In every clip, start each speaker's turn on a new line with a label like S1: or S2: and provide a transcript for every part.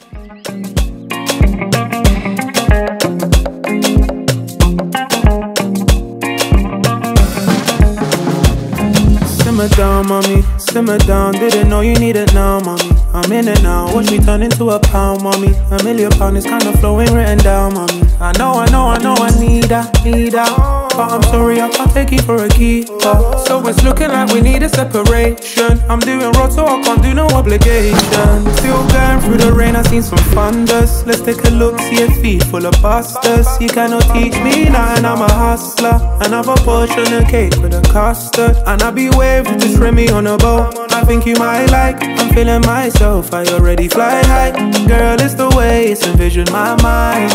S1: Simmer down, mommy, simmer down. Didn't know you need it now, mommy. I'm in it now, watch me turn into a pound, mommy. £1,000,000 is kinda flowing, written down, mommy. I know, I need that. But I'm sorry, I can't take you for a keeper. So it's looking like we need a separation. I'm doing road, so I can't do no obligation. Still going through the rain, I seen some thunders. Let's take a look, see a feet full of busters. You cannot teach me nothing, I'm a hustler. Another portion of cake with a custard. And I be waved with this Remy on a boat. I think you might like, I'm feeling myself, I already fly high. Girl, it's the way it's envisioned my mind.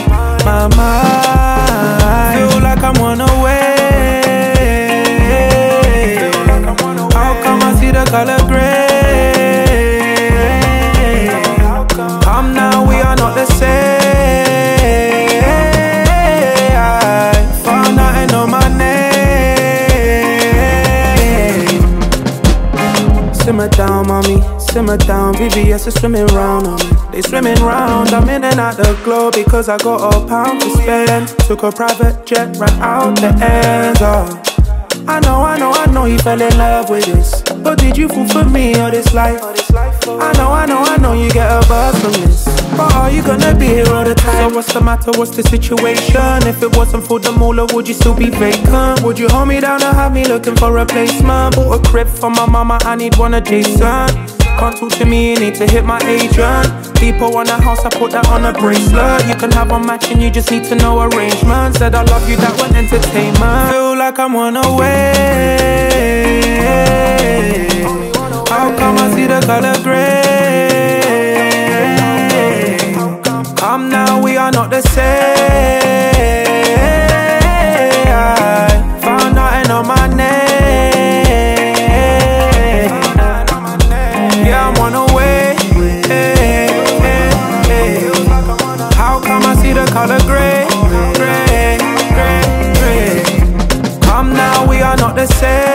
S1: Feel like I'm on a way. How come I see the color gray? Come now, we are not the same. I found out I know my name. Simmer down, mommy, simmer down. VVS is swimming round on me. They swimming round, I'm in and out the globe because I got a pound to spend. Took a private jet right out the ends. I know you fell in love with this. But did you fall for me or this life? I know you get a buzz from this. But are you gonna be here all the time? So what's the matter, what's the situation? If it wasn't for the moolah, would you still be vacant? Would you hold me down or have me looking for a replacement? Bought a crib for my mama, I need one adjacent. Can't talk to me, you need to hit my agent. People want a house, I put that on a bracelet. You can have a match and you just need to know arrangement. Said I love you, that one entertainment. Feel like I'm on a way. How come I see the color gray? Come now, we are not the same. I found out I know my name. Yeah, I'm on a way. How come I see the color gray? Come now, we are not the same.